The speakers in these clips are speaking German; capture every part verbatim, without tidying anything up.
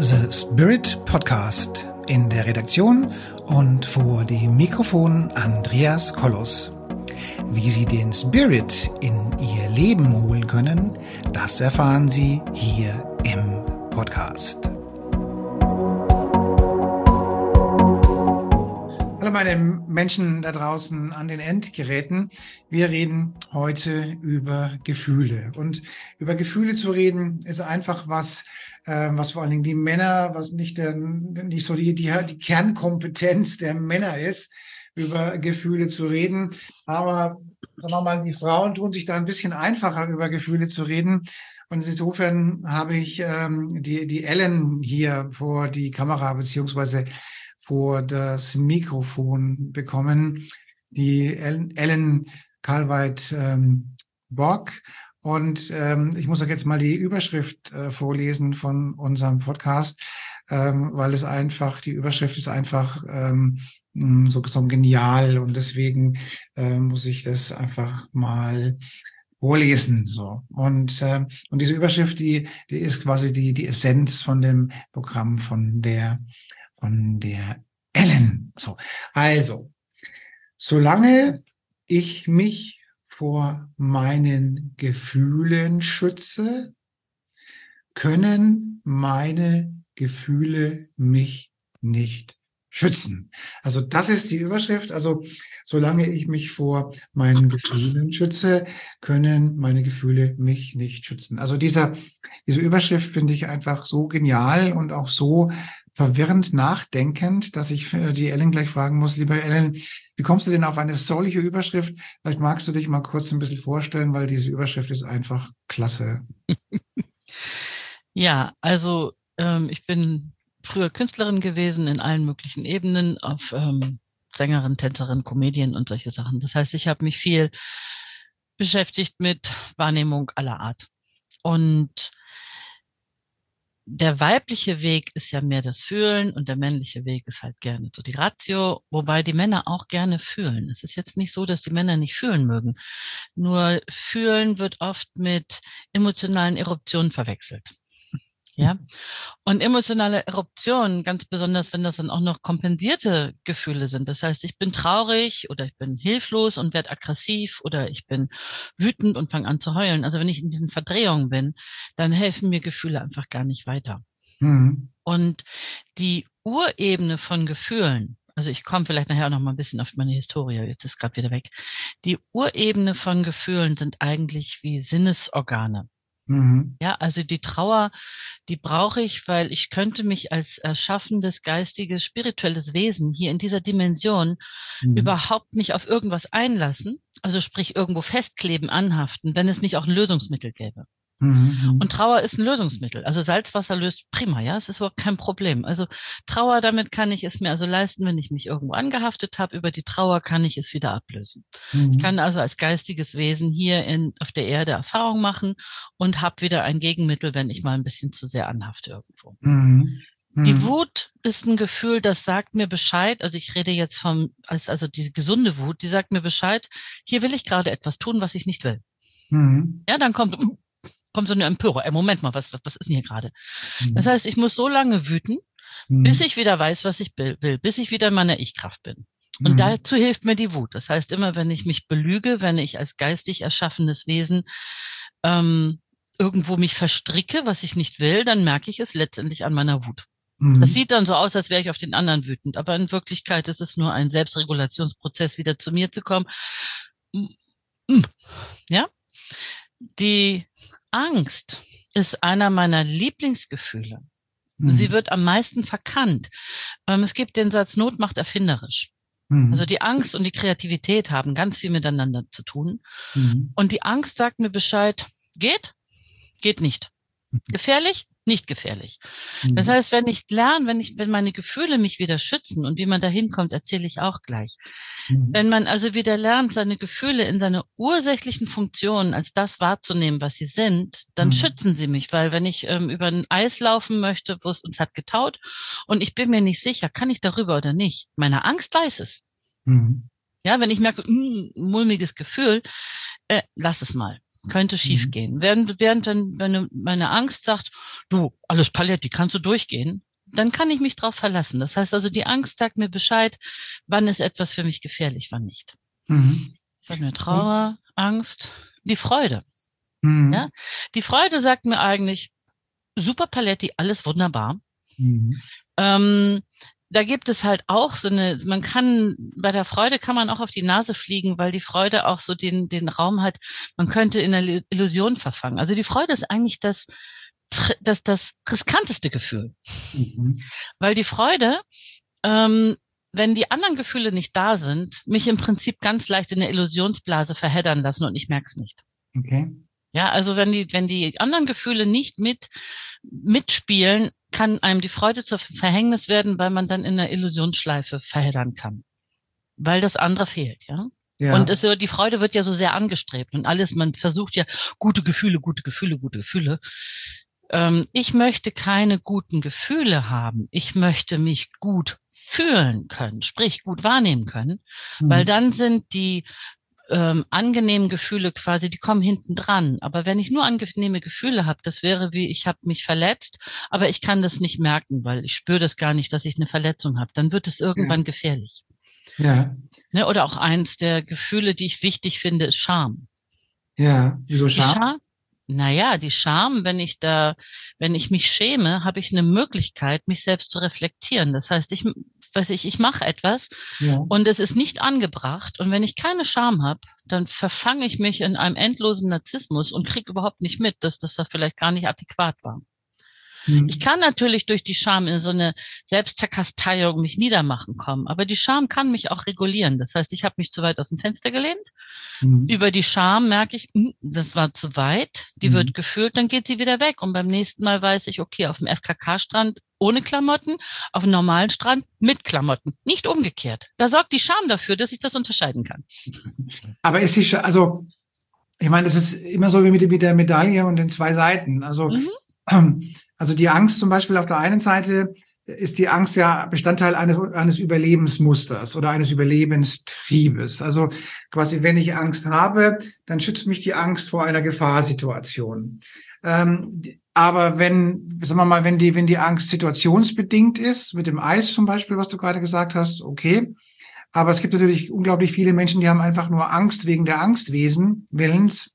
The Spirit Podcast. In der Redaktion und vor dem Mikrofon Andreas Kollos. Wie Sie den Spirit in Ihr Leben holen können, das erfahren Sie hier im Podcast. Hallo meine Menschen da draußen an den Endgeräten. Wir reden heute über Gefühle. Und über Gefühle zu reden ist einfach was, äh, was vor allen Dingen die Männer, was nicht, der, nicht so die, die, die Kernkompetenz der Männer ist, über Gefühle zu reden. Aber sagen wir mal, die Frauen tun sich da ein bisschen einfacher, über Gefühle zu reden. Und insofern habe ich ähm, die, die Ellen hier vor die Kamera beziehungsweise vor das Mikrofon bekommen, die Ellen, Ellen Karlweit ähm, Bock. Und ähm, ich muss euch jetzt mal die Überschrift äh, vorlesen von unserem Podcast, ähm, weil es einfach, die Überschrift ist einfach ähm, so, so genial und deswegen äh, muss ich das einfach mal vorlesen. So. Und, äh, und diese Überschrift, die, die ist quasi die, die Essenz von dem Programm von der von der Ellen. So, also, solange ich mich vor meinen Gefühlen schütze, können meine Gefühle mich nicht schützen. Also das ist die Überschrift. Also solange ich mich vor meinen Gefühlen schütze, können meine Gefühle mich nicht schützen. Also dieser, diese Überschrift finde ich einfach so genial und auch so verwirrend nachdenkend, dass ich die Ellen gleich fragen muss, lieber Ellen, wie kommst du denn auf eine solche Überschrift? Vielleicht magst du dich mal kurz ein bisschen vorstellen, weil diese Überschrift ist einfach klasse. Ja, also ähm, ich bin früher Künstlerin gewesen in allen möglichen Ebenen, auf ähm, Sängerin, Tänzerin, Comedian und solche Sachen. Das heißt, ich habe mich viel beschäftigt mit Wahrnehmung aller Art. Und der weibliche Weg ist ja mehr das Fühlen und der männliche Weg ist halt gerne so die Ratio, wobei die Männer auch gerne fühlen. Es ist jetzt nicht so, dass die Männer nicht fühlen mögen. Nur fühlen wird oft mit emotionalen Eruptionen verwechselt. Ja, und emotionale Eruptionen, ganz besonders, wenn das dann auch noch kompensierte Gefühle sind. Das heißt, ich bin traurig oder ich bin hilflos und werde aggressiv oder ich bin wütend und fange an zu heulen. Also wenn ich in diesen Verdrehungen bin, dann helfen mir Gefühle einfach gar nicht weiter. Mhm. Und die Urebene von Gefühlen, also ich komme vielleicht nachher auch noch mal ein bisschen auf meine Historie, jetzt ist gerade wieder weg. Die Urebene von Gefühlen sind eigentlich wie Sinnesorgane. Mhm. Ja, also die Trauer, die brauche ich, weil ich könnte mich als erschaffendes, geistiges, spirituelles Wesen hier in dieser Dimension mhm. überhaupt nicht auf irgendwas einlassen, also sprich irgendwo festkleben, anhaften, wenn es nicht auch ein Lösungsmittel gäbe. Mhm. Und Trauer ist ein Lösungsmittel. Also Salzwasser löst prima, ja, es ist überhaupt kein Problem. Also Trauer, damit kann ich es mir also leisten, wenn ich mich irgendwo angehaftet habe. Über die Trauer kann ich es wieder ablösen. Mhm. Ich kann also als geistiges Wesen hier in, auf der Erde Erfahrung machen und habe wieder ein Gegenmittel, wenn ich mal ein bisschen zu sehr anhafte irgendwo. Mhm. Mhm. Die Wut ist ein Gefühl, das sagt mir Bescheid. Also ich rede jetzt vom, also die gesunde Wut, die sagt mir Bescheid. Hier will ich gerade etwas tun, was ich nicht will. Mhm. Ja, dann kommt kommt so eine Empörung. Ey, Moment mal, was, was, was ist denn hier gerade? Mhm. Das heißt, ich muss so lange wüten, mhm. bis ich wieder weiß, was ich will, bis ich wieder in meiner Ich-Kraft bin. Und mhm. dazu hilft mir die Wut. Das heißt, immer wenn ich mich belüge, wenn ich als geistig erschaffenes Wesen ähm, irgendwo mich verstricke, was ich nicht will, dann merke ich es letztendlich an meiner Wut. Mhm. Das sieht dann so aus, als wäre ich auf den anderen wütend. Aber in Wirklichkeit ist es nur ein Selbstregulationsprozess, wieder zu mir zu kommen. Ja? Die Angst ist einer meiner Lieblingsgefühle. Mhm. Sie wird am meisten verkannt. Ähm, es gibt den Satz, Not macht erfinderisch. Mhm. Also die Angst und die Kreativität haben ganz viel miteinander zu tun. Mhm. Und die Angst sagt mir Bescheid, geht, geht nicht. Gefährlich, nicht gefährlich. Mhm. Das heißt, wenn ich lerne, wenn ich, wenn meine Gefühle mich wieder schützen und wie man da hinkommt, erzähle ich auch gleich. Mhm. Wenn man also wieder lernt, seine Gefühle in seine ursächlichen Funktionen als das wahrzunehmen, was sie sind, dann mhm. schützen sie mich, weil wenn ich ähm, über ein Eis laufen möchte, wo es uns hat getaut und ich bin mir nicht sicher, kann ich darüber oder nicht, meine Angst weiß es. Mhm. Ja, wenn ich merke, mh, mulmiges Gefühl, äh, lass es mal. könnte schief Mhm. gehen. Während, während dann meine, meine Angst sagt, du, alles Paletti, kannst du durchgehen, dann kann ich mich drauf verlassen. Das heißt also, die Angst sagt mir Bescheid, wann ist etwas für mich gefährlich, wann nicht. Mhm. Ich habe eine Und, Trauer, Angst, die Freude. Ja, mhm. die Freude sagt mir eigentlich, super Paletti, alles wunderbar. Mhm. Ähm, da gibt es halt auch so eine, man kann, bei der Freude kann man auch auf die Nase fliegen, weil die Freude auch so den, den Raum hat, man könnte in einer Illusion verfangen. Also die Freude ist eigentlich das, das, das riskanteste Gefühl, Mhm. weil die Freude, ähm, wenn die anderen Gefühle nicht da sind, mich im Prinzip ganz leicht in eine Illusionsblase verheddern lassen und ich merke es nicht. Okay. Ja, also wenn die, wenn die anderen Gefühle nicht mit, mitspielen, kann einem die Freude zur Verhängnis werden, weil man dann in einer Illusionsschleife verheddern kann, weil das andere fehlt, ja. Und Ja. es, die Freude wird ja so sehr angestrebt und alles, man versucht ja gute Gefühle, gute Gefühle, gute Gefühle. Ähm, ich möchte keine guten Gefühle haben. Ich möchte mich gut fühlen können, sprich gut wahrnehmen können, weil Mhm. dann sind die ähm, angenehmen Gefühle quasi, die kommen hinten dran. Aber wenn ich nur angenehme Gefühle habe, das wäre wie, ich habe mich verletzt, aber ich kann das nicht merken, weil ich spüre das gar nicht, dass ich eine Verletzung habe. Dann wird es Ja. irgendwann gefährlich. Ja. Ne? Oder auch eins der Gefühle, die ich wichtig finde, ist Scham. Ja. Wieso Die Scham? Scham, naja, die Scham, wenn ich da, wenn ich mich schäme, habe ich eine Möglichkeit, mich selbst zu reflektieren. Das heißt, ich, weiß ich, ich mache etwas Ja. und es ist nicht angebracht. Und wenn ich keine Scham habe, dann verfange ich mich in einem endlosen Narzissmus und kriege überhaupt nicht mit, dass das da vielleicht gar nicht adäquat war. Ich Mhm. kann natürlich durch die Scham in so eine Selbstzerkasteiung mich niedermachen kommen, aber die Scham kann mich auch regulieren. Das heißt, ich habe mich zu weit aus dem Fenster gelehnt. Mhm. Über die Scham merke ich, hm, das war zu weit, die Mhm. wird gefühlt, dann geht sie wieder weg. Und beim nächsten Mal weiß ich, okay, auf dem F K K-Strand ohne Klamotten, auf dem normalen Strand mit Klamotten, nicht umgekehrt. Da sorgt die Scham dafür, dass ich das unterscheiden kann. Aber ist die, Sch- also, ich meine, das ist immer so wie mit, mit der Medaille und den zwei Seiten. Also, Mhm. ähm, also die Angst zum Beispiel auf der einen Seite ist die Angst ja Bestandteil eines, eines Überlebensmusters oder eines Überlebenstriebes. Also quasi, wenn ich Angst habe, dann schützt mich die Angst vor einer Gefahrsituation. Ähm, aber wenn, sagen wir mal, wenn die, wenn die Angst situationsbedingt ist, mit dem Eis zum Beispiel, was du gerade gesagt hast, okay. Aber es gibt natürlich unglaublich viele Menschen, die haben einfach nur Angst wegen der Angstwesen, Willens.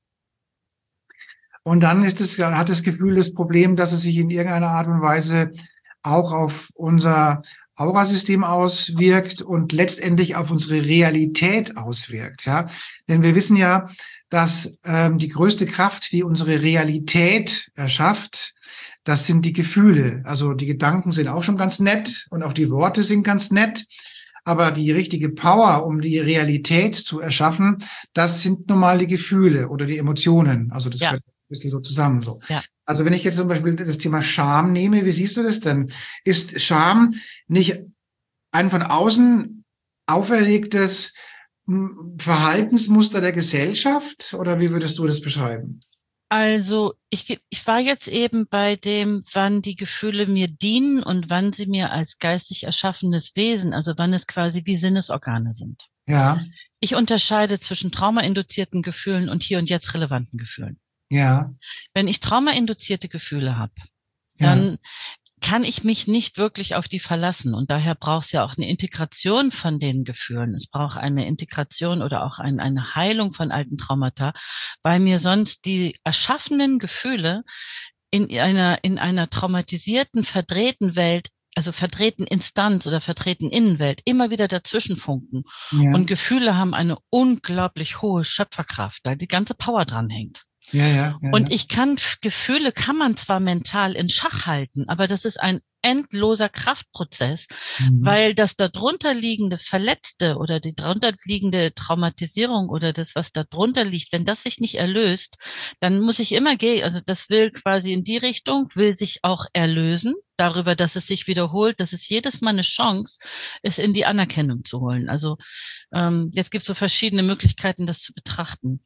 Und dann ist es, hat das Gefühl, das Problem, dass es sich in irgendeiner Art und Weise auch auf unser Aurasystem auswirkt und letztendlich auf unsere Realität auswirkt. Ja, denn wir wissen ja, dass ähm, die größte Kraft, die unsere Realität erschafft, das sind die Gefühle. Also die Gedanken sind auch schon ganz nett und auch die Worte sind ganz nett. Aber die richtige Power, um die Realität zu erschaffen, das sind nun mal die Gefühle oder die Emotionen. Also das Ja, gehört ein bisschen so zusammen. So. ja. Also wenn ich jetzt zum Beispiel das Thema Scham nehme, wie siehst du das denn? Ist Scham nicht ein von außen auferlegtes hm, Verhaltensmuster der Gesellschaft? Oder wie würdest du das beschreiben? Also ich, ich war jetzt eben bei dem, wann die Gefühle mir dienen und wann sie mir als geistig erschaffenes Wesen, also wann es quasi wie Sinnesorgane sind. Ja, Ich unterscheide zwischen traumainduzierten Gefühlen und hier und jetzt relevanten Gefühlen. ja, Wenn ich traumainduzierte Gefühle habe, ja, dann kann ich mich nicht wirklich auf die verlassen. Und daher braucht es ja auch eine Integration von den Gefühlen. Es braucht eine Integration oder auch ein, eine Heilung von alten Traumata, weil mir sonst die erschaffenen Gefühle in einer, in einer traumatisierten, verdrehten Welt, also verdrehten Instanz oder verdrehten Innenwelt, immer wieder dazwischen funken. ja, Und Gefühle haben eine unglaublich hohe Schöpferkraft, weil die ganze Power dran hängt. ja, ja, ja, Und ja. ich kann, Gefühle kann man zwar mental in Schach halten, aber das ist ein endloser Kraftprozess, Mhm. weil das darunter liegende Verletzte oder die darunter liegende Traumatisierung oder das, was darunter liegt, wenn das sich nicht erlöst, dann muss ich immer gehen, also das will quasi in die Richtung, will sich auch erlösen, darüber, dass es sich wiederholt, das ist jedes Mal eine Chance, es in die Anerkennung zu holen. Also ähm, jetzt gibt es so verschiedene Möglichkeiten, das zu betrachten.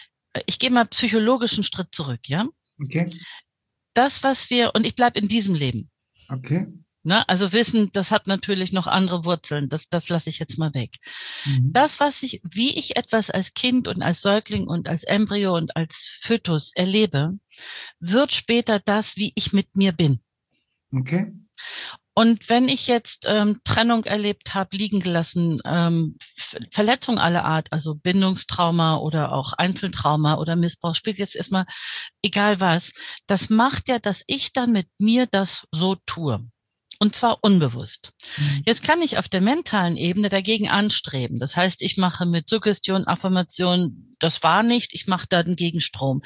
Ich gehe mal psychologischen Schritt zurück, ja? Okay, Das, was wir, und ich bleibe in diesem Leben. okay. Ne? Also Wissen, das hat natürlich noch andere Wurzeln. Das, das lasse ich jetzt mal weg. Mhm. Das, was ich, wie ich etwas als Kind und als Säugling und als Embryo und als Fötus erlebe, wird später das, wie ich mit mir bin. Okay. Und wenn ich jetzt ähm, Trennung erlebt habe, liegen gelassen, ähm, Verletzung aller Art, also Bindungstrauma oder auch Einzeltrauma oder Missbrauch, spielt jetzt erstmal egal was, das macht ja, dass ich dann mit mir das so tue. Und zwar unbewusst. Mhm. Jetzt kann ich auf der mentalen Ebene dagegen anstreben. Das heißt, ich mache mit Suggestion, Affirmation, das war nicht, ich mache da den Gegenstrom.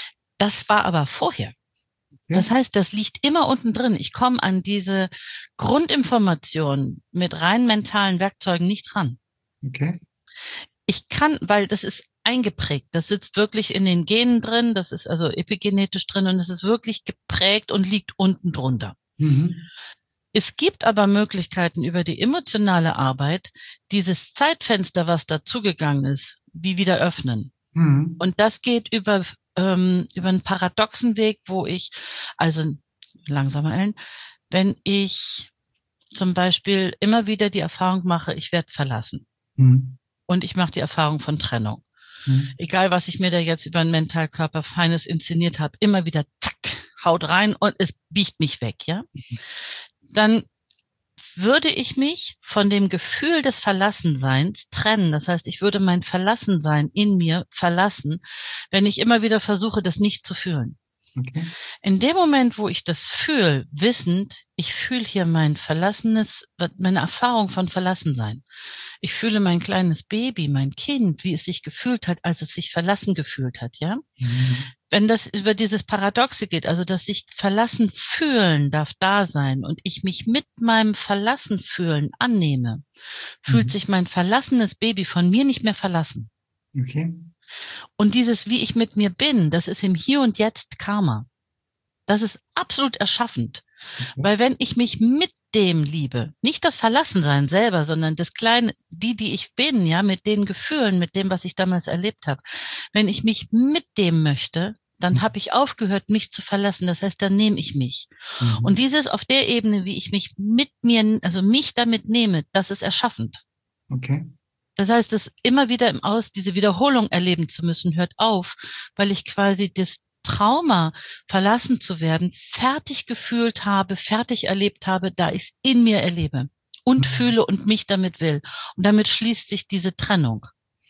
Das war aber vorher. Okay. Das heißt, das liegt immer unten drin. Ich komme an diese Grundinformation mit rein mentalen Werkzeugen nicht ran. Okay. Ich kann, weil das ist eingeprägt, das sitzt wirklich in den Genen drin, das ist also epigenetisch drin und es ist wirklich geprägt und liegt unten drunter. Mhm. Es gibt aber Möglichkeiten über die emotionale Arbeit, dieses Zeitfenster, was dazugegangen ist, wie wieder öffnen. Mhm. Und das geht über, ähm, über einen paradoxen Weg, wo ich, also langsamer Ellen, wenn ich zum Beispiel immer wieder die Erfahrung mache, ich werde verlassen Mhm. und ich mache die Erfahrung von Trennung. Mhm. Egal, was ich mir da jetzt über einen Mentalkörper Feines inszeniert habe, immer wieder zack, haut rein und es biegt mich weg, ja. Dann würde ich mich von dem Gefühl des Verlassenseins trennen. Das heißt, ich würde mein Verlassensein in mir verlassen, wenn ich immer wieder versuche, das nicht zu fühlen. Okay. In dem Moment, wo ich das fühle, wissend, ich fühle hier mein verlassenes, meine Erfahrung von Verlassensein. Ich fühle mein kleines Baby, mein Kind, wie es sich gefühlt hat, als es sich verlassen gefühlt hat, ja. Mhm. Wenn das über dieses Paradoxe geht, also dass sich verlassen fühlen darf da sein und ich mich mit meinem Verlassen fühlen annehme, fühlt Mhm. sich mein verlassenes Baby von mir nicht mehr verlassen. Okay. Und dieses, wie ich mit mir bin, das ist im Hier und Jetzt Karma. Das ist absolut erschaffend. Okay. Weil wenn ich mich mit dem liebe, nicht das Verlassensein selber, sondern das Kleine, die, die ich bin, ja, mit den Gefühlen, mit dem, was ich damals erlebt habe, wenn ich mich mit dem möchte, dann habe ich aufgehört, mich zu verlassen. Das heißt, dann nehme ich mich. Und Mhm. dieses auf der Ebene, wie ich mich mit mir, also mich damit nehme, das ist erschaffend. Okay. Das heißt, das immer wieder im Aus, diese Wiederholung erleben zu müssen, hört auf, weil ich quasi das Trauma, verlassen zu werden, fertig gefühlt habe, fertig erlebt habe, da ich es in mir erlebe und Mhm. fühle und mich damit will. Und damit schließt sich diese Trennung.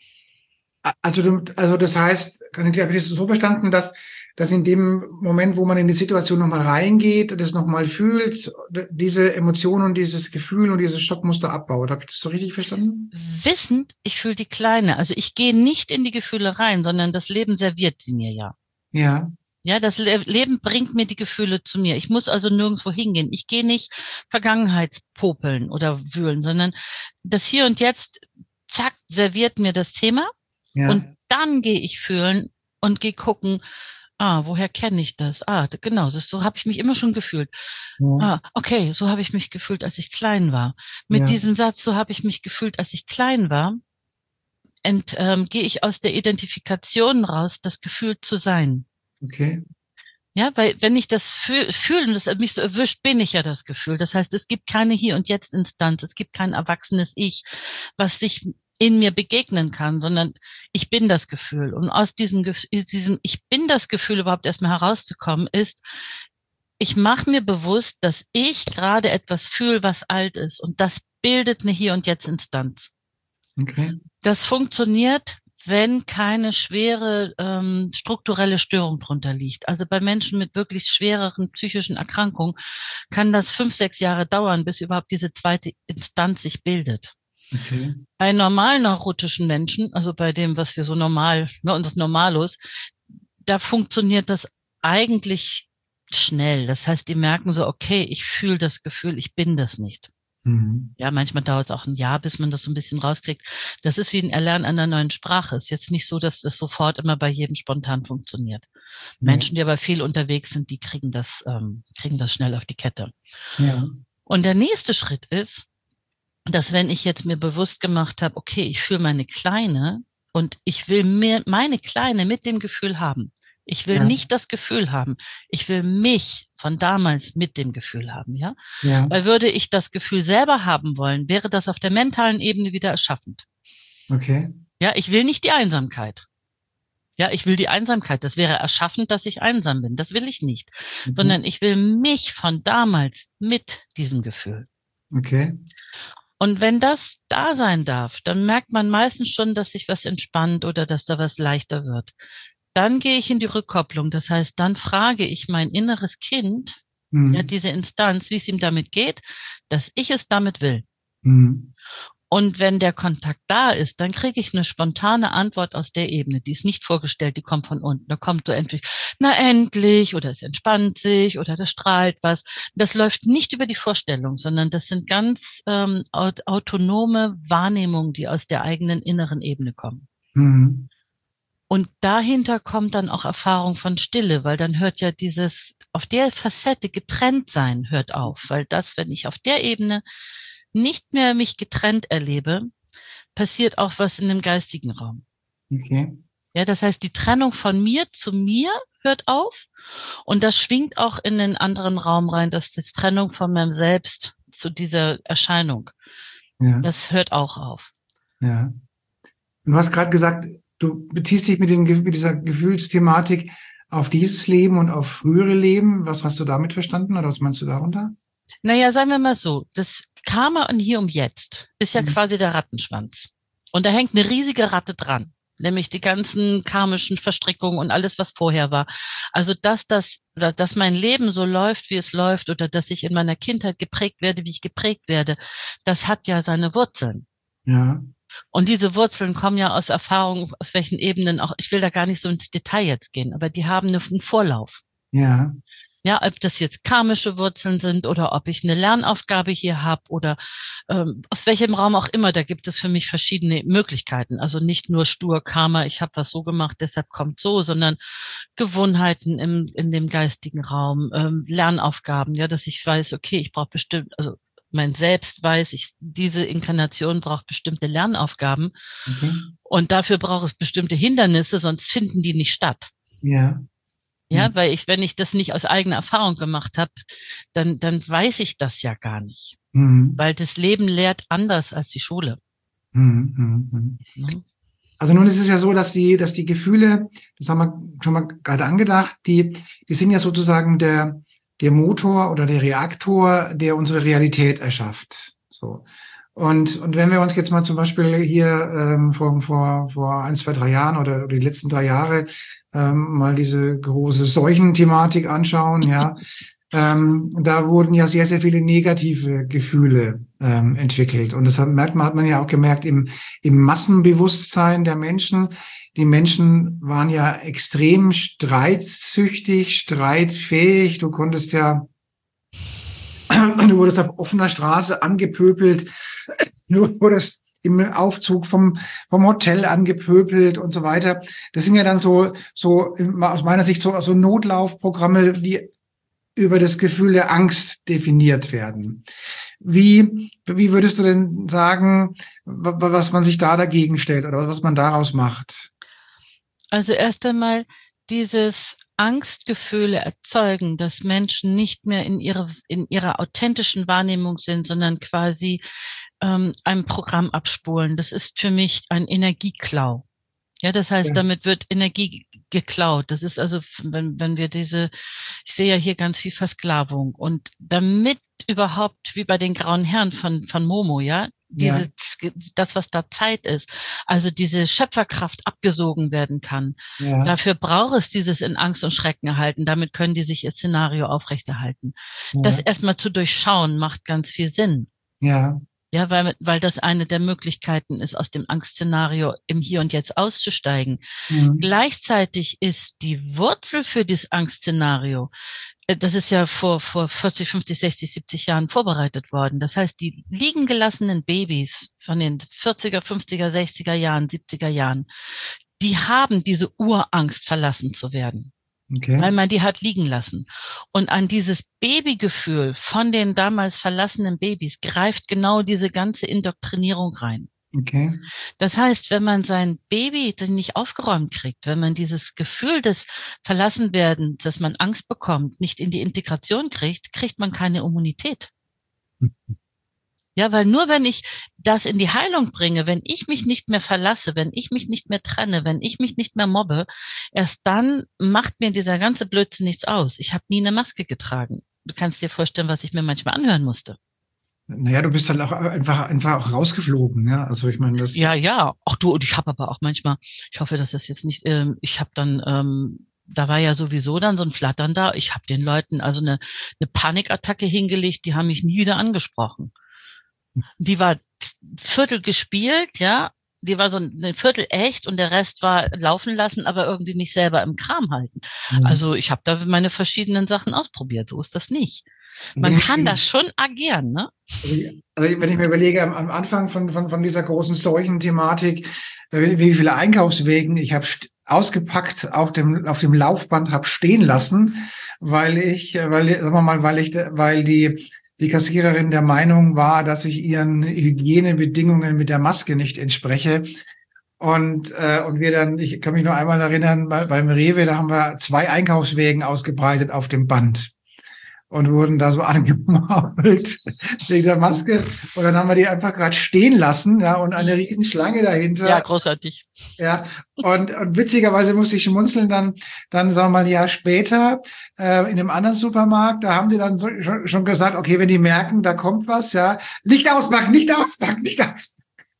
Also, du, also das heißt, kann ich, habe ich das so verstanden, dass, dass in dem Moment, wo man in die Situation nochmal reingeht und das nochmal fühlt, diese Emotionen und dieses Gefühl und dieses Schockmuster abbaut. Habe ich das so richtig verstanden? Wissend, ich fühle die Kleine. Also ich gehe nicht in die Gefühle rein, sondern das Leben serviert sie mir ja. Ja. Ja, das Le Leben bringt mir die Gefühle zu mir. Ich muss also nirgendwo hingehen. Ich gehe nicht Vergangenheitspopeln oder wühlen, sondern das Hier und Jetzt, zack, serviert mir das Thema und Ja. dann gehe ich fühlen und gehe gucken, ah, woher kenne ich das? Ah, genau, das, so habe ich mich immer schon gefühlt. Ja. Ah, okay, so habe ich mich gefühlt, als ich klein war. Mit Ja. diesem Satz, so habe ich mich gefühlt, als ich klein war, ent, ähm, gehe ich aus der Identifikation raus, das Gefühl zu sein. Okay. Ja, weil wenn ich das fühle fühl und das mich so erwischt, bin ich ja das Gefühl. Das heißt, es gibt keine Hier- und Jetzt-Instanz, es gibt kein erwachsenes Ich, was sich in mir begegnen kann, sondern ich bin das Gefühl. Und aus diesem, diesem Ich bin das Gefühl überhaupt erstmal herauszukommen, ist, ich mache mir bewusst, dass ich gerade etwas fühle, was alt ist. Und das bildet eine Hier- und Jetzt-Instanz. Okay. Das funktioniert, wenn keine schwere ähm, strukturelle Störung drunter liegt. Also bei Menschen mit wirklich schwereren psychischen Erkrankungen kann das fünf, sechs Jahre dauern, bis überhaupt diese zweite Instanz sich bildet. Okay. Bei normal neurotischen Menschen, also bei dem, was wir so normal, ne, und das Normalos, da funktioniert das eigentlich schnell. Das heißt, die merken so, okay, ich fühle das Gefühl, ich bin das nicht. Mhm. Ja, manchmal dauert es auch ein Jahr, bis man das so ein bisschen rauskriegt. Das ist wie ein Erlernen einer neuen Sprache. Ist jetzt nicht so, dass das sofort immer bei jedem spontan funktioniert. Ja. Menschen, die aber viel unterwegs sind, die kriegen das, ähm, kriegen das schnell auf die Kette. Ja. Und der nächste Schritt ist, dass wenn ich jetzt mir bewusst gemacht habe, okay, ich fühle meine Kleine und ich will mir meine Kleine mit dem Gefühl haben, Ich will Ja. nicht das Gefühl haben. Ich will mich von damals mit dem Gefühl haben, ja? Ja. Weil würde ich das Gefühl selber haben wollen, wäre das auf der mentalen Ebene wieder erschaffend. Okay. Ja, ich will nicht die Einsamkeit. Ja, ich will die Einsamkeit. Das wäre erschaffend, dass ich einsam bin. Das will ich nicht. Okay. Sondern ich will mich von damals mit diesem Gefühl. Okay. Und wenn das da sein darf, dann merkt man meistens schon, dass sich was entspannt oder dass da was leichter wird. Dann gehe ich in die Rückkopplung. Das heißt, dann frage ich mein inneres Kind, Mhm. ja, diese Instanz, wie es ihm damit geht, dass ich es damit will. Mhm. Und wenn der Kontakt da ist, dann kriege ich eine spontane Antwort aus der Ebene. Die ist nicht vorgestellt, die kommt von unten. Da kommt so endlich, na endlich, oder es entspannt sich, oder da strahlt was. Das läuft nicht über die Vorstellung, sondern das sind ganz ähm, autonome Wahrnehmungen, die aus der eigenen inneren Ebene kommen. Mhm. Und dahinter kommt dann auch Erfahrung von Stille, weil dann hört ja dieses, auf der Facette getrennt sein hört auf, weil das, wenn ich auf der Ebene nicht mehr mich getrennt erlebe, passiert auch was in dem geistigen Raum. Okay. Ja, das heißt, die Trennung von mir zu mir hört auf und das schwingt auch in den anderen Raum rein, dass die Trennung von meinem Selbst zu dieser Erscheinung, Ja. das hört auch auf. Ja. Und du hast gerade gesagt, du beziehst dich mit, den, mit dieser Gefühlsthematik auf dieses Leben und auf frühere Leben. Was hast du damit verstanden oder was meinst du darunter? Naja, sagen wir mal so, das Karma und Hier und Jetzt ist ja Mhm. quasi der Rattenschwanz. Und da hängt eine riesige Ratte dran, nämlich die ganzen karmischen Verstrickungen und alles, was vorher war. Also, dass das, dass mein Leben so läuft, wie es läuft, oder dass ich in meiner Kindheit geprägt werde, wie ich geprägt werde, das hat ja seine Wurzeln. Ja. Und diese Wurzeln kommen ja aus Erfahrungen, aus welchen Ebenen auch, ich will da gar nicht so ins Detail jetzt gehen, aber die haben einen Vorlauf. Ja. Ja, ob das jetzt karmische Wurzeln sind oder ob ich eine Lernaufgabe hier habe oder ähm, aus welchem Raum auch immer, da gibt es für mich verschiedene Möglichkeiten. Also nicht nur stur Karma, ich habe was so gemacht, deshalb kommt so, sondern Gewohnheiten im, in dem geistigen Raum, ähm, Lernaufgaben, ja, dass ich weiß, okay, ich brauche bestimmt, also mein Selbst weiß, ich, diese Inkarnation braucht bestimmte Lernaufgaben Okay. und dafür braucht es bestimmte Hindernisse, sonst finden die nicht statt. Ja. Ja, Mhm. weil ich, wenn ich das nicht aus eigener Erfahrung gemacht habe, dann, dann weiß ich das ja gar nicht. Mhm. Weil das Leben lehrt anders als die Schule. Mhm. Mhm. Ne? Also nun ist es ja so, dass die, dass die Gefühle, das haben wir schon mal gerade angedacht, die, die sind ja sozusagen der, der Motor oder der Reaktor, der unsere Realität erschafft. So. Und, und wenn wir uns jetzt mal zum Beispiel hier ähm, vor, vor, vor ein, zwei, drei Jahren oder, oder die letzten drei Jahre ähm, mal diese große Seuchenthematik anschauen, ja, ähm, da wurden ja sehr, sehr viele negative Gefühle ähm, entwickelt. Und das hat, merkt man, hat man ja auch gemerkt im, im Massenbewusstsein der Menschen. Die Menschen waren ja extrem streitsüchtig, streitfähig. Du konntest ja, du wurdest auf offener Straße angepöbelt, du wurdest im Aufzug vom, vom Hotel angepöbelt und so weiter. Das sind ja dann so, so aus meiner Sicht so, so Notlaufprogramme, die über das Gefühl der Angst definiert werden. Wie, wie würdest du denn sagen, was man sich da dagegen stellt oder was man daraus macht? Also erst einmal dieses Angstgefühle erzeugen, dass Menschen nicht mehr in ihre, in ihrer authentischen Wahrnehmung sind, sondern quasi ähm, ein Programm abspulen. Das ist für mich ein Energieklau. Ja, das heißt, Ja. damit wird Energie geklaut. Das ist also, wenn, wenn wir diese, ich sehe ja hier ganz viel Versklavung und damit überhaupt, wie bei den grauen Herren von, von Momo, ja, diese, ja. das, was da Zeit ist, also diese Schöpferkraft abgesogen werden kann. Ja. Dafür braucht es dieses in Angst und Schrecken erhalten. Damit können die sich ihr Szenario aufrechterhalten. Ja. Das erstmal zu durchschauen macht ganz viel Sinn. Ja. Ja, weil, weil das eine der Möglichkeiten ist, aus dem Angstszenario im Hier und Jetzt auszusteigen. Mhm. Gleichzeitig ist die Wurzel für dieses Angstszenario, das ist ja vor, vor vierzig, fünfzig, sechzig, siebzig Jahren vorbereitet worden. Das heißt, die liegen gelassenen Babys von den vierziger, fünfziger, sechziger Jahren, siebziger Jahren, die haben diese Urangst, verlassen zu werden. Okay. Weil man die hat liegen lassen. Und an dieses Babygefühl von den damals verlassenen Babys greift genau diese ganze Indoktrinierung rein. Okay. Das heißt, wenn man sein Baby nicht aufgeräumt kriegt, wenn man dieses Gefühl des Verlassenwerdens, dass man Angst bekommt, nicht in die Integration kriegt, kriegt man keine Immunität. Ja, weil nur wenn ich das in die Heilung bringe, wenn ich mich nicht mehr verlasse, wenn ich mich nicht mehr trenne, wenn ich mich nicht mehr mobbe, erst dann macht mir dieser ganze Blödsinn nichts aus. Ich habe nie eine Maske getragen. Du kannst dir vorstellen, was ich mir manchmal anhören musste. Naja, du bist halt auch einfach, einfach auch rausgeflogen, ja. Also ich meine, das. Ja, ja. Ach du, und ich habe aber auch manchmal, ich hoffe, dass das jetzt nicht, ähm, ich habe dann, ähm, da war ja sowieso dann so ein Flattern da. Ich habe den Leuten also eine, eine Panikattacke hingelegt, die haben mich nie wieder angesprochen. Die war Viertel gespielt, ja. Die war so ein Viertel echt und der Rest war laufen lassen, aber irgendwie nicht selber im Kram halten. Mhm. Also ich habe da meine verschiedenen Sachen ausprobiert. So ist das nicht. Man kann da schon agieren, ne? Also wenn ich mir überlege, am, am Anfang von, von, von dieser großen Seuchenthematik, wie, wie viele Einkaufswegen ich habe ausgepackt auf dem, auf dem Laufband habe stehen lassen, weil ich, weil, sagen wir mal, weil ich, weil die, die Kassiererin der Meinung war, dass ich ihren Hygienebedingungen mit der Maske nicht entspreche. Und, äh, und wir dann, ich kann mich nur einmal erinnern, bei, beim Rewe, da haben wir zwei Einkaufswegen ausgebreitet auf dem Band und wurden da so angemault wegen der Maske. Und dann haben wir die einfach gerade stehen lassen, ja, und eine riesen Schlange dahinter. Ja, großartig. Ja, und, und witzigerweise musste ich schmunzeln, dann, dann sagen wir mal ein Jahr später, äh, in einem anderen Supermarkt, da haben die dann so, schon, schon gesagt, okay, wenn die merken, da kommt was, ja, nicht auspacken, nicht auspacken, nicht auspacken.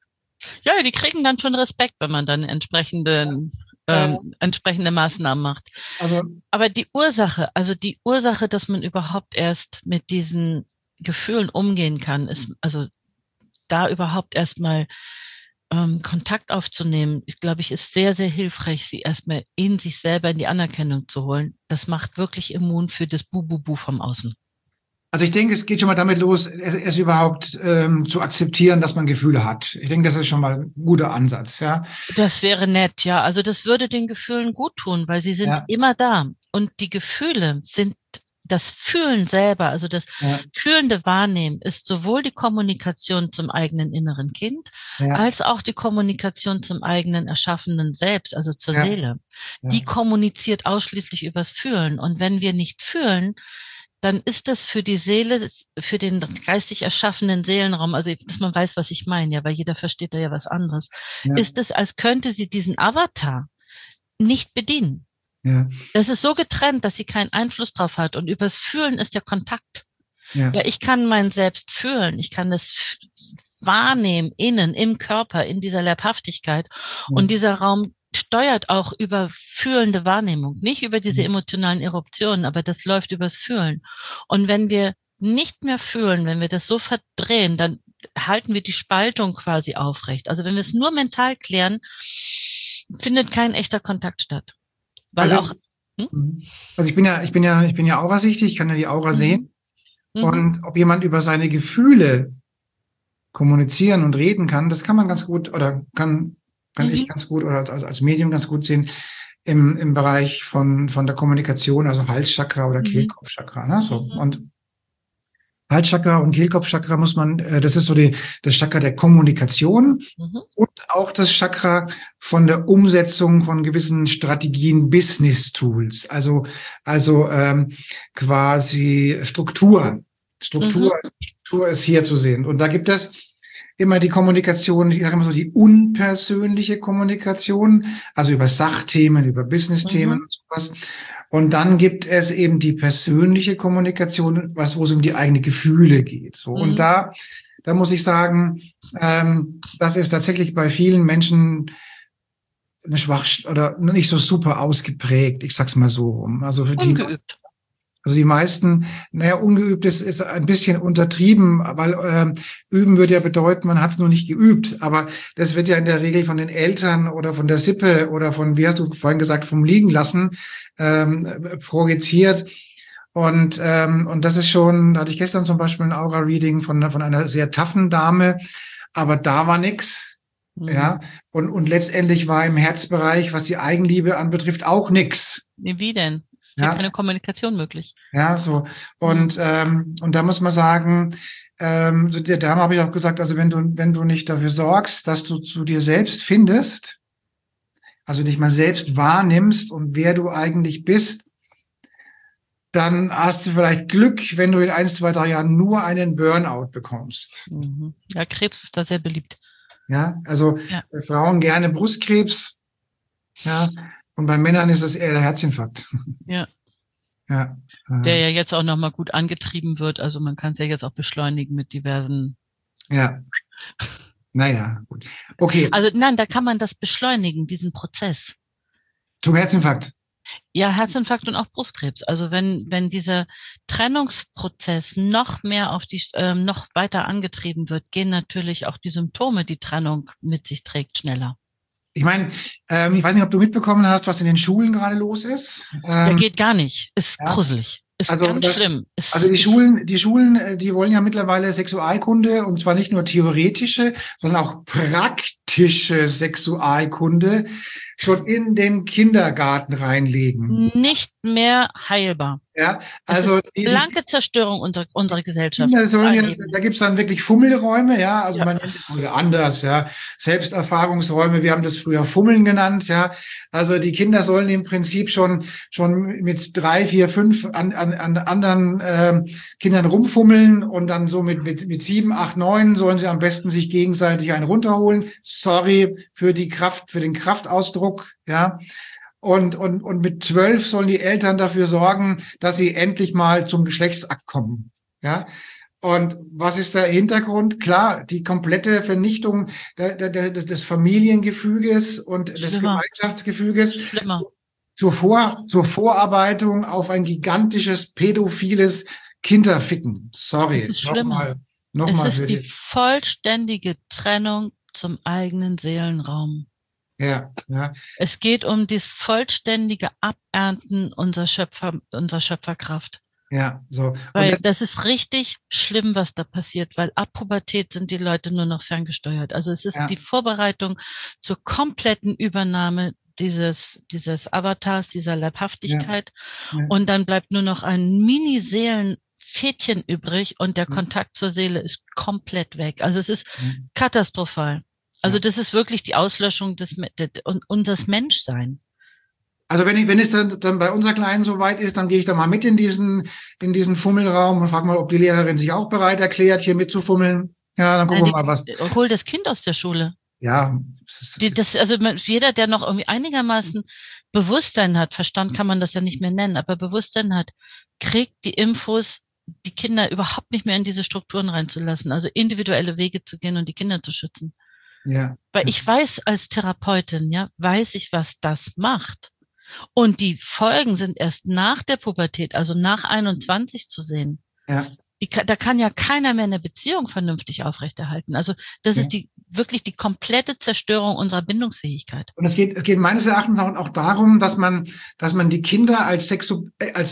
Ja, die kriegen dann schon Respekt, wenn man dann entsprechende, ja. ähm, äh, entsprechende Maßnahmen macht. Also, aber die Ursache, also die Ursache, dass man überhaupt erst mit diesen Gefühlen umgehen kann, ist, also da überhaupt erstmal ähm, Kontakt aufzunehmen, ich glaube ich, ist sehr, sehr hilfreich, sie erstmal in sich selber in die Anerkennung zu holen. Das macht wirklich immun für das Bu-Bu-Bu vom Außen. Also ich denke, es geht schon mal damit los, es, es überhaupt ähm, zu akzeptieren, dass man Gefühle hat. Ich denke, das ist schon mal ein guter Ansatz, ja. Das wäre nett, ja. Also das würde den Gefühlen gut tun, weil sie sind ja. immer da. Und die Gefühle sind das Fühlen selber, also das ja. fühlende Wahrnehmen ist sowohl die Kommunikation zum eigenen inneren Kind, ja. als auch die Kommunikation zum eigenen erschaffenen Selbst, also zur ja. Seele. Ja. Die kommuniziert ausschließlich übers Fühlen. Und wenn wir nicht fühlen, dann ist das für die Seele, für den geistig erschaffenen Seelenraum, also dass man weiß, was ich meine, ja, weil jeder versteht da ja was anderes, ja. ist es, als könnte sie diesen Avatar nicht bedienen. Ja. Das ist so getrennt, dass sie keinen Einfluss drauf hat. Und übers Fühlen ist der Kontakt. Ja, ja ich kann mein Selbst fühlen, ich kann das wahrnehmen, innen, im Körper, in dieser Leibhaftigkeit. Ja. Und dieser Raum steuert auch über fühlende Wahrnehmung, nicht über diese emotionalen Eruptionen, aber das läuft übers Fühlen. Und wenn wir nicht mehr fühlen, wenn wir das so verdrehen, dann halten wir die Spaltung quasi aufrecht. Also wenn wir es nur mental klären, findet kein echter Kontakt statt. Weil also, auch, hm? also ich bin ja, ich bin ja, ich bin ja aurasichtig, ich kann ja die Aura mhm. sehen. Mhm. Und ob jemand über seine Gefühle kommunizieren und reden kann, das kann man ganz gut oder kann kann mhm. ich ganz gut oder als, als Medium ganz gut sehen im, im Bereich von, von der Kommunikation, also Halschakra oder mhm. Kehlkopfchakra, ne, so. Mhm. Und Halschakra und Kehlkopfchakra muss man, äh, das ist so die, das Chakra der Kommunikation mhm. und auch das Chakra von der Umsetzung von gewissen Strategien, Business Tools, also, also, ähm, quasi Struktur. Struktur, mhm. Struktur ist hier zu sehen. Und da gibt es immer die Kommunikation, ich sage immer so die unpersönliche Kommunikation, also über Sachthemen, über Business-Themen mhm. und sowas. Und dann gibt es eben die persönliche Kommunikation, was, wo es um die eigenen Gefühle geht. So. Mhm. Und da, da muss ich sagen, ähm, das ist tatsächlich bei vielen Menschen eine schwach oder nicht so super ausgeprägt. Ich sag's mal so. Also für die, ungeübt. Also die meisten, naja, ungeübt ist, ist ein bisschen untertrieben, weil ähm, üben würde ja bedeuten, man hat es nur nicht geübt. Aber das wird ja in der Regel von den Eltern oder von der Sippe oder von, wie hast du vorhin gesagt, vom Liegen lassen ähm, projiziert. Und ähm, und das ist schon, da hatte ich gestern zum Beispiel ein Aura-Reading von, von einer sehr taffen Dame, aber da war nix. Mhm. Ja, und, und letztendlich war im Herzbereich, was die Eigenliebe anbetrifft, auch nix. Wie denn? Ist ja keine Kommunikation möglich. Ja, so. Und, mhm. ähm, und da muss man sagen, ähm, so der Dame habe ich auch gesagt, also wenn du, wenn du nicht dafür sorgst, dass du zu dir selbst findest, also dich mal selbst wahrnimmst und wer du eigentlich bist, dann hast du vielleicht Glück, wenn du in ein, zwei, drei Jahren nur einen Burnout bekommst. Mhm. Ja, Krebs ist da sehr beliebt. Ja, also Ja. bei Frauen gerne Brustkrebs, ja, und bei Männern ist es eher der Herzinfarkt. Ja. Ja. Der Äh, ja jetzt auch nochmal gut angetrieben wird. Also man kann es ja jetzt auch beschleunigen mit diversen. ja. Naja, gut. Okay, Also nein, da kann man das beschleunigen, diesen Prozess. zum Herzinfarkt. Ja, Herzinfarkt und auch Brustkrebs. Also wenn, wenn dieser Trennungsprozess noch mehr auf die, ähm, noch weiter angetrieben wird, gehen natürlich auch die Symptome, die Trennung mit sich trägt, schneller. Ich meine, ähm, ich weiß nicht, ob du mitbekommen hast, was in den Schulen gerade los ist. Ja, Ähm, geht gar nicht. Ist ja, gruselig. Ist also ganz das, schlimm. Ist, also die ist, Schulen, die Schulen, äh, die wollen ja mittlerweile Sexualkunde und zwar nicht nur theoretische, sondern auch praktische Sexualkunde schon in den Kindergarten reinlegen. nicht mehr heilbar. Ja, Es also ist die, die blanke Zerstörung unserer, unserer Gesellschaft. Kinder Auf sollen ja, allen Ebenen. da gibt's dann wirklich Fummelräume, ja, also Ja. man nennt es heute anders, ja, Selbsterfahrungsräume, wir haben das früher Fummeln genannt, ja, also die Kinder sollen im Prinzip schon schon mit drei, vier, fünf an, an, an anderen ähm, Kindern rumfummeln und dann so mit mit mit sieben, acht, neun sollen sie am besten sich gegenseitig einen runterholen. Sorry für die Kraft, für den Kraftausdruck, ja. Und, und, und mit zwölf sollen die Eltern dafür sorgen, dass sie endlich mal zum Geschlechtsakt kommen. Ja. Und was ist der Hintergrund? Klar, die komplette Vernichtung der, der, der, des Familiengefüges und des Schlimmer. Gemeinschaftsgefüges Schlimmer. zur, Vor, zur Vorarbeitung auf ein gigantisches pädophiles Kinderficken. Sorry, Es ist schlimmer. nochmal, noch Es mal ist für die die. vollständige Trennung zum eigenen Seelenraum. Ja, ja, Es geht um das vollständige Abernten unserer Schöpfer, unserer Schöpferkraft. ja, so. Und Weil das, das ist richtig schlimm, was da passiert, weil ab Pubertät sind die Leute nur noch ferngesteuert. Also es ist ja, die Vorbereitung zur kompletten Übernahme dieses, dieses Avatars, dieser ja, Leibhaftigkeit. ja, Und dann bleibt nur noch ein Mini-Seelenfädchen übrig und der ja, Kontakt zur Seele ist komplett weg. Also es ist ja. katastrophal. Also Ja. das ist wirklich die Auslöschung des, des unseres Menschsein. Also wenn ich, wenn es dann, dann bei unserer Kleinen soweit ist, dann gehe ich da mal mit in diesen, in diesen Fummelraum und frage mal, ob die Lehrerin sich auch bereit erklärt, hier mitzufummeln. Ja, dann gucken Nein, wir mal, was. die, hol das Kind aus der Schule. Ja, es ist, Die, das, also jeder, der noch irgendwie einigermaßen Bewusstsein hat, Verstand kann man das ja nicht mehr nennen, aber Bewusstsein hat, kriegt die Infos, die Kinder überhaupt nicht mehr in diese Strukturen reinzulassen, also individuelle Wege zu gehen und die Kinder zu schützen. ja, Weil ich weiß als Therapeutin, ja, weiß ich, was das macht. Und die Folgen sind erst nach der Pubertät, also nach einundzwanzig zu sehen. ja, Die, da kann ja keiner mehr eine Beziehung vernünftig aufrechterhalten. Also das ja. ist die wirklich die komplette Zerstörung unserer Bindungsfähigkeit. Und es geht, es geht meines Erachtens auch, auch darum, dass man, dass man die Kinder als Sexu äh, als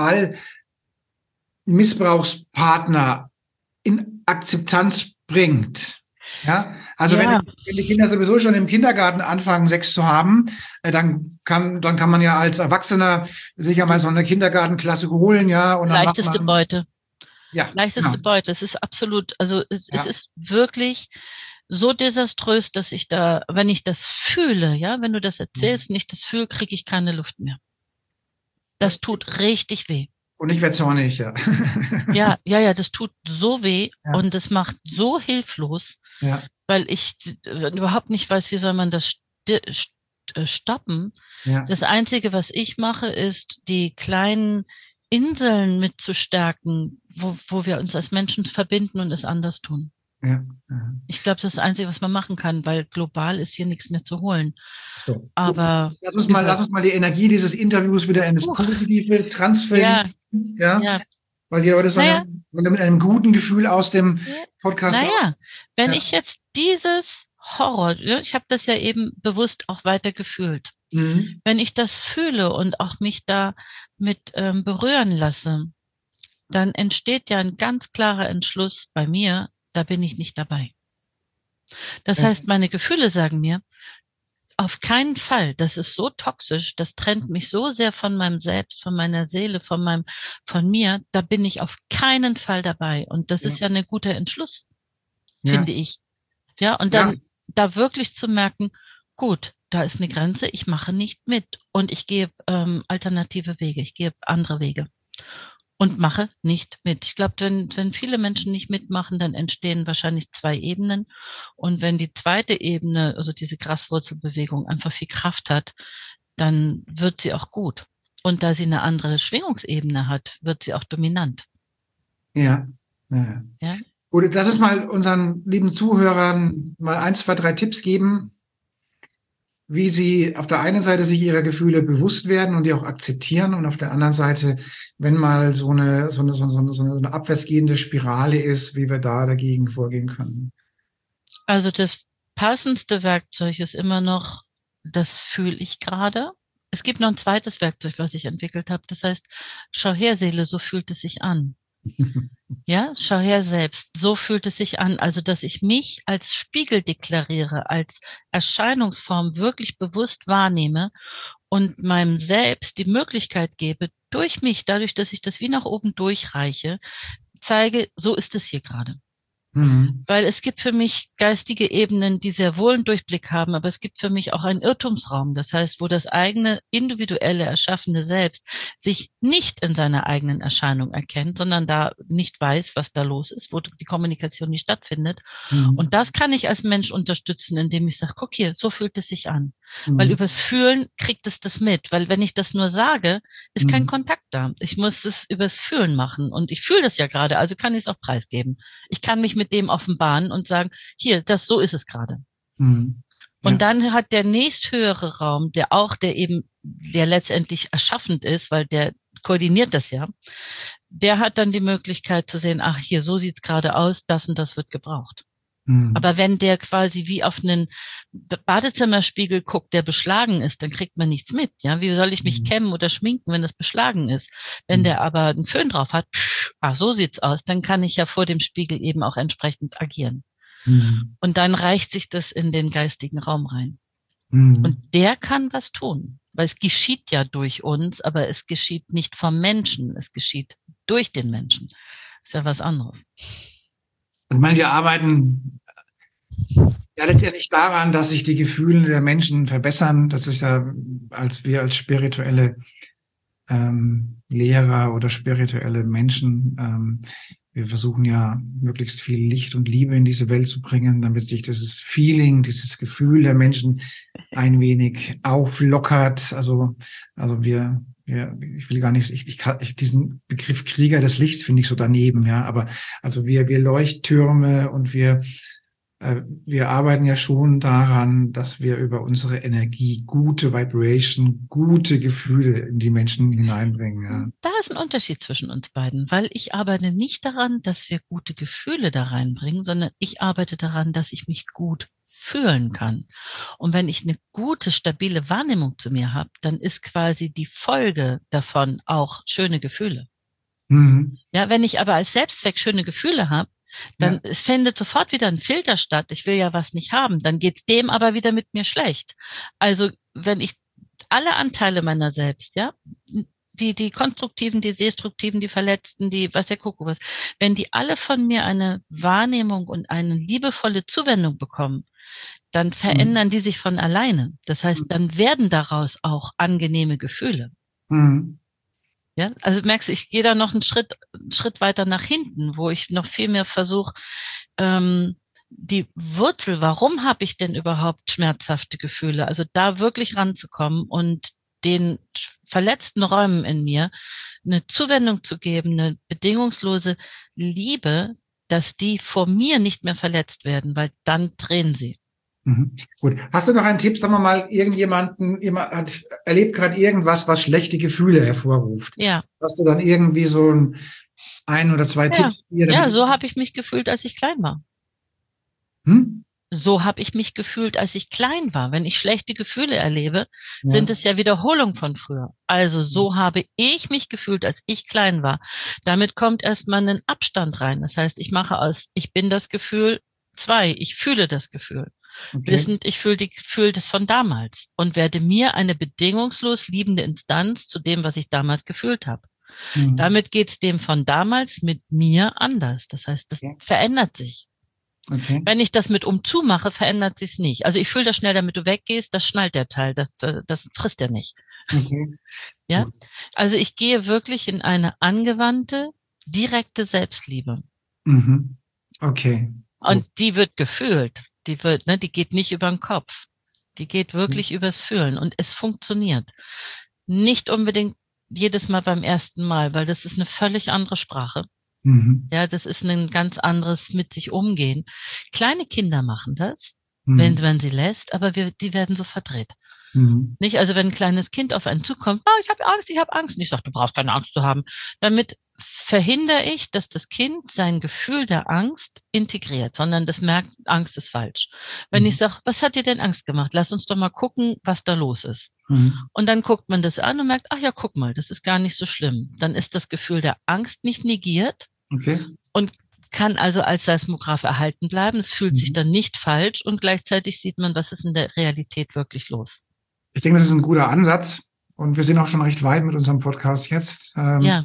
Sexualmissbrauchspartner in Akzeptanz bringt. Ja, also Ja. wenn, wenn die Kinder sowieso schon im Kindergarten anfangen, Sex zu haben, äh, dann kann, dann kann man ja als Erwachsener sicher mal so eine Kindergartenklasse holen, ja, und dann macht Leichteste man, Beute. ja, Leichteste genau. Beute. Es ist absolut, also es, Ja. es ist wirklich so desaströs, dass ich da, wenn ich das fühle, ja, wenn du das erzählst und ich das fühle, kriege ich keine Luft mehr. Das tut richtig weh. Und ich werde zornig, ja. Ja, ja, ja, das tut so weh Ja. und das macht so hilflos, Ja, weil ich äh, überhaupt nicht weiß, wie soll man das sti- st- äh, stoppen. ja, Das Einzige, was ich mache, ist, die kleinen Inseln mitzustärken, wo, wo wir uns als Menschen verbinden und es anders tun. ja. ja. Ich glaube, das ist das Einzige, was man machen kann, weil global ist hier nichts mehr zu holen. So. Aber Lass uns mal, über- lass uns mal die Energie dieses Interviews wieder in das Puh. Positive transferieren. ja, Ja, ja, weil die Leute sollen Naja. ja, sollen ja mit einem guten Gefühl aus dem Ja. Podcast. naja, wenn Ja. ich jetzt dieses Horror, ja, ich habe das ja eben bewusst auch weiter gefühlt. Mhm. Wenn ich das fühle und auch mich da mit ähm, berühren lasse, dann entsteht ja ein ganz klarer Entschluss bei mir, da bin ich nicht dabei. Das Ja. heißt, meine Gefühle sagen mir, auf keinen Fall. Das ist so toxisch. Das trennt mich so sehr von meinem Selbst, von meiner Seele, von meinem, von mir. Da bin ich auf keinen Fall dabei. Und das Ja. ist ja ein guter Entschluss, Ja. finde ich. Ja, und Ja. dann da wirklich zu merken, gut, da ist eine Grenze, ich mache nicht mit und ich gehe ähm, alternative Wege, ich gehe andere Wege und mache nicht mit. Ich glaube, wenn, wenn viele Menschen nicht mitmachen, dann entstehen wahrscheinlich zwei Ebenen. Und wenn die zweite Ebene, also diese Graswurzelbewegung, einfach viel Kraft hat, dann wird sie auch gut. Und da sie eine andere Schwingungsebene hat, wird sie auch dominant. Ja. Ja. Ja? Gut, lass uns mal unseren lieben Zuhörern mal eins, zwei, drei Tipps geben, wie sie auf der einen Seite sich ihrer Gefühle bewusst werden und die auch akzeptieren und auf der anderen Seite, wenn mal so eine, so eine, so eine, so eine abwärtsgehende Spirale ist, wie wir da dagegen vorgehen können. Also das passendste Werkzeug ist immer noch, das fühle ich gerade. Es gibt noch ein zweites Werkzeug, was ich entwickelt habe. Das heißt, schau her, Seele, so fühlt es sich an. Ja, schau her selbst. So fühlt es sich an. Also, dass ich mich als Spiegel deklariere, als Erscheinungsform wirklich bewusst wahrnehme und meinem Selbst die Möglichkeit gebe, durch mich, dadurch, dass ich das wie nach oben durchreiche, zeige, so ist es hier gerade. Mhm. Weil es gibt für mich geistige Ebenen, die sehr wohl einen Durchblick haben, aber es gibt für mich auch einen Irrtumsraum. Das heißt, wo das eigene, individuelle, erschaffene Selbst sich nicht in seiner eigenen Erscheinung erkennt, sondern da nicht weiß, was da los ist, wo die Kommunikation nicht stattfindet. Mhm. Und das kann ich als Mensch unterstützen, indem ich sage, guck hier, so fühlt es sich an. Mhm. Weil übers Fühlen kriegt es das mit. Weil wenn ich das nur sage, ist mhm. kein Kontakt da. Ich muss es übers Fühlen machen. Und ich fühle das ja gerade, also kann ich es auch preisgeben. Ich kann mich mit dem offenbaren und sagen, hier, das, so ist es gerade. Mhm. Ja. Und dann hat der nächsthöhere Raum, der auch, der eben, der letztendlich erschaffend ist, weil der koordiniert das ja, der hat dann die Möglichkeit zu sehen, ach, hier, so sieht's gerade aus, das und das wird gebraucht. Mhm. Aber wenn der quasi wie auf einen Badezimmerspiegel guckt, der beschlagen ist, dann kriegt man nichts mit. Ja, wie soll ich mich mhm. kämmen oder schminken, wenn das beschlagen ist? Wenn mhm. der aber einen Föhn drauf hat, psch, ach, so sieht's aus, dann kann ich ja vor dem Spiegel eben auch entsprechend agieren. Mhm. Und dann reicht sich das in den geistigen Raum rein. Mhm. Und der kann was tun, weil es geschieht ja durch uns, aber es geschieht nicht vom Menschen, es geschieht durch den Menschen. Ist ja was anderes. Ich meine, wir arbeiten ja letztendlich daran, dass sich die Gefühle der Menschen verbessern. Das ist ja, als wir als spirituelle ähm, Lehrer oder spirituelle Menschen, ähm, wir versuchen ja möglichst viel Licht und Liebe in diese Welt zu bringen, damit sich dieses Feeling, dieses Gefühl der Menschen ein wenig auflockert. Also, also wir Ja, ich will gar nicht, ich, ich, ich diesen Begriff Krieger des Lichts finde ich so daneben, ja. Aber also wir, wir Leuchttürme und wir, äh, wir arbeiten ja schon daran, dass wir über unsere Energie gute Vibration, gute Gefühle in die Menschen hineinbringen. Ja. Da ist ein Unterschied zwischen uns beiden, weil ich arbeite nicht daran, dass wir gute Gefühle da reinbringen, sondern ich arbeite daran, dass ich mich gut fühlen kann. Und wenn ich eine gute, stabile Wahrnehmung zu mir habe, dann ist quasi die Folge davon auch schöne Gefühle. Mhm. Ja, wenn ich aber als Selbstzweck schöne Gefühle habe, dann ja. es findet sofort wieder ein Filter statt. Ich will ja was nicht haben. Dann geht's dem aber wieder mit mir schlecht. Also wenn ich alle Anteile meiner selbst, ja, die, die konstruktiven, die destruktiven, die verletzten, die, was der Kuckuck was, wenn die alle von mir eine Wahrnehmung und eine liebevolle Zuwendung bekommen, dann verändern mhm. die sich von alleine. Das heißt, dann werden daraus auch angenehme Gefühle. Mhm. Ja, also merkst du, ich gehe da noch einen Schritt, einen Schritt weiter nach hinten, wo ich noch viel mehr versuche, ähm, die Wurzel, warum habe ich denn überhaupt schmerzhafte Gefühle? Also da wirklich ranzukommen und den verletzten Räumen in mir eine Zuwendung zu geben, eine bedingungslose Liebe, dass die vor mir nicht mehr verletzt werden, weil dann drehen sie. Mhm. Gut. Hast du noch einen Tipp? Sagen wir mal, irgendjemanden jemand hat, erlebt gerade irgendwas, was schlechte Gefühle hervorruft. Ja. Hast du dann irgendwie so ein, ein oder zwei ja. Tipps? Ja, so habe ich mich gefühlt, als ich klein war. Hm? So habe ich mich gefühlt, als ich klein war. Wenn ich schlechte Gefühle erlebe, ja. sind es ja Wiederholungen von früher. Also so habe ich mich gefühlt, als ich klein war. Damit kommt erstmal ein Abstand rein. Das heißt, ich mache aus, ich bin das Gefühl, zwei, ich fühle das Gefühl. Okay. Wissend, ich fühle die, fühle das von damals und werde mir eine bedingungslos liebende Instanz zu dem, was ich damals gefühlt habe. Mhm. Damit geht es dem von damals mit mir anders. Das heißt, das okay. verändert sich. Okay. Wenn ich das mit umzu mache, verändert sich es nicht. Also ich fühle das schnell, damit du weggehst, das schnallt der Teil, das, das frisst er nicht. Okay. Ja, also ich gehe wirklich in eine angewandte, direkte Selbstliebe. Mhm. Okay. Und gut. Die wird gefühlt. Die wird, ne, die geht nicht über den Kopf. Die geht wirklich mhm. übers Fühlen und es funktioniert. Nicht unbedingt jedes Mal beim ersten Mal, weil das ist eine völlig andere Sprache. Mhm. Ja, das ist ein ganz anderes mit sich umgehen. Kleine Kinder machen das, mhm. wenn man sie lässt, aber wir, die werden so verdreht. Mhm. Nicht, also wenn ein kleines Kind auf einen zukommt, oh, ich habe Angst, ich habe Angst. Und ich sage, du brauchst keine Angst zu haben. Damit verhindere ich, dass das Kind sein Gefühl der Angst integriert, sondern das merkt, Angst ist falsch. Wenn mhm. ich sage, was hat dir denn Angst gemacht? Lass uns doch mal gucken, was da los ist. Mhm. Und dann guckt man das an und merkt, ach ja, guck mal, das ist gar nicht so schlimm. Dann ist das Gefühl der Angst nicht negiert okay. und kann also als Seismograph erhalten bleiben. Es fühlt mhm. sich dann nicht falsch und gleichzeitig sieht man, was ist in der Realität wirklich los. Ich denke, das ist ein guter Ansatz und wir sind auch schon recht weit mit unserem Podcast jetzt. Ähm, ja.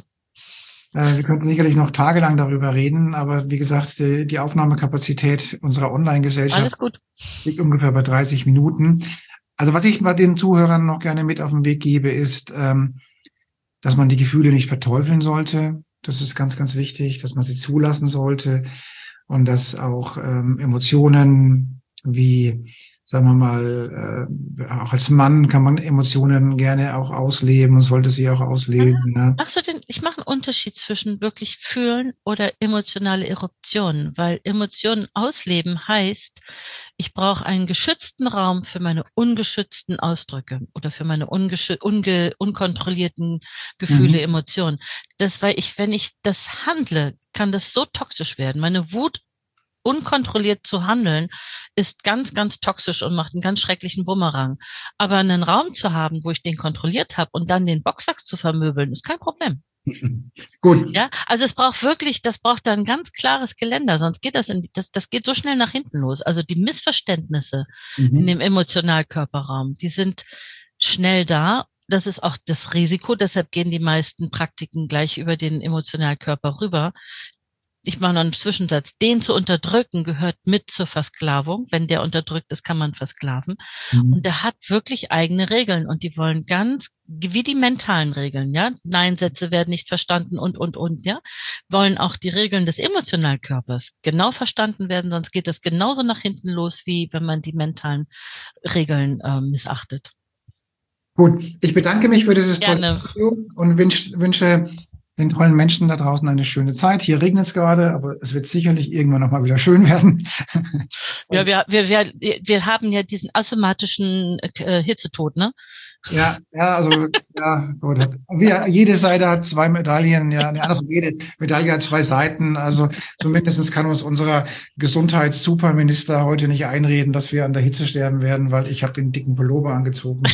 äh, wir könnten sicherlich noch tagelang darüber reden, aber wie gesagt, die, die Aufnahmekapazität unserer Online-Gesellschaft Alles gut. liegt ungefähr bei dreißig Minuten. Also was ich mal den Zuhörern noch gerne mit auf den Weg gebe, ist, ähm, dass man die Gefühle nicht verteufeln sollte. Das ist ganz, ganz wichtig, dass man sie zulassen sollte und dass auch ähm, Emotionen wie sagen wir mal, äh, auch als Mann kann man Emotionen gerne auch ausleben und sollte sie auch ausleben. Ja. Machst du denn, ich mache einen Unterschied zwischen wirklich fühlen oder emotionale Eruptionen, weil Emotionen ausleben heißt, ich brauche einen geschützten Raum für meine ungeschützten Ausdrücke oder für meine ungeschü- unge- unkontrollierten Gefühle, mhm. Emotionen. Das, weil ich, wenn ich das handle, kann das so toxisch werden. Meine Wut unkontrolliert zu handeln, ist ganz, ganz toxisch und macht einen ganz schrecklichen Bumerang. Aber einen Raum zu haben, wo ich den kontrolliert habe und dann den Boxsack zu vermöbeln, ist kein Problem. Gut. Ja, also es braucht wirklich, das braucht da ein ganz klares Geländer, sonst geht das in, das, das geht so schnell nach hinten los. Also die Missverständnisse mhm. in dem Emotionalkörperraum, die sind schnell da. Das ist auch das Risiko, deshalb gehen die meisten Praktiken gleich über den Emotionalkörper rüber. Ich mache noch einen Zwischensatz. Den zu unterdrücken gehört mit zur Versklavung. Wenn der unterdrückt ist, kann man versklaven. Mhm. Und der hat wirklich eigene Regeln und die wollen ganz, wie die mentalen Regeln, ja. Nein-Sätze werden nicht verstanden und, und, und, ja. Wollen auch die Regeln des Emotionalkörpers genau verstanden werden, sonst geht das genauso nach hinten los, wie wenn man die mentalen Regeln äh, missachtet. Gut, ich bedanke mich für dieses tolle Video und wünsch, wünsche den tollen Menschen da draußen eine schöne Zeit. Hier regnet es gerade, aber es wird sicherlich irgendwann noch mal wieder schön werden. Ja, wir, wir, wir, wir haben ja diesen asympathischen äh, Hitzetod, ne? Ja, ja, also ja, gut. Wir, jede Seite hat zwei Medaillen, ja, also jede Medaille hat zwei Seiten. Also zumindest kann uns unser Gesundheitssuperminister heute nicht einreden, dass wir an der Hitze sterben werden, weil ich habe den dicken Pullover angezogen.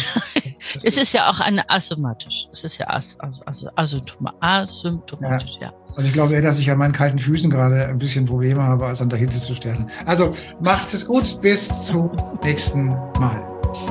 Es ist ja auch eine asymptomatisch. Es ist ja as, as, as, asymptomatisch, ja. ja. Also ich glaube eher, dass ich an meinen kalten Füßen gerade ein bisschen Probleme habe, als an der Hitze zu sterben. Also macht's es gut, bis zum nächsten Mal.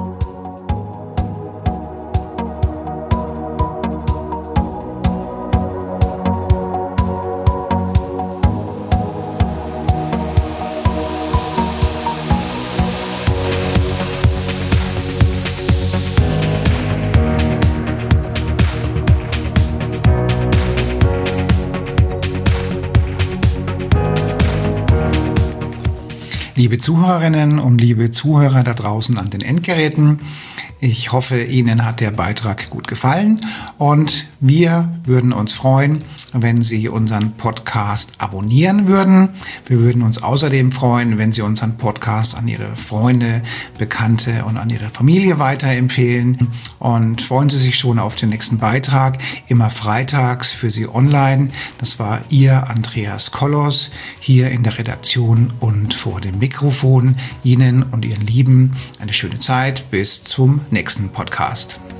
Liebe Zuhörerinnen und liebe Zuhörer da draußen an den Endgeräten, ich hoffe, Ihnen hat der Beitrag gut gefallen und wir würden uns freuen, wenn Sie unseren Podcast abonnieren würden. Wir würden uns außerdem freuen, wenn Sie unseren Podcast an Ihre Freunde, Bekannte und an Ihre Familie weiterempfehlen. Und freuen Sie sich schon auf den nächsten Beitrag, immer freitags für Sie online. Das war Ihr Andreas Kollos hier in der Redaktion und vor dem Mikrofon. Ihnen und Ihren Lieben eine schöne Zeit. Bis zum nächsten Podcast.